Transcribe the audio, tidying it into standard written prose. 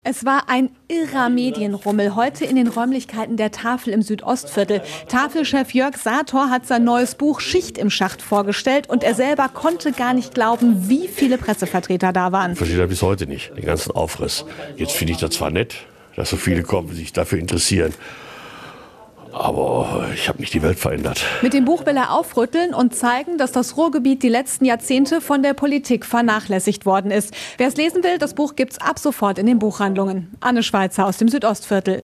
Es war ein irrer Medienrummel heute in den Räumlichkeiten der Tafel im Südostviertel. Tafelchef Jörg Sator hat sein neues Buch Schicht im Schacht vorgestellt und er selber konnte gar nicht glauben, wie viele Pressevertreter da waren. Ich verstehe das bis heute nicht, den ganzen Aufriss. Jetzt finde ich das zwar nett, dass so viele kommen, die sich dafür interessieren. Aber ich habe nicht die Welt verändert. Mit dem Buch will er aufrütteln und zeigen, dass das Ruhrgebiet die letzten Jahrzehnte von der Politik vernachlässigt worden ist. Wer es lesen will, das Buch gibt's ab sofort in den Buchhandlungen. Anne Schweizer aus dem Südostviertel.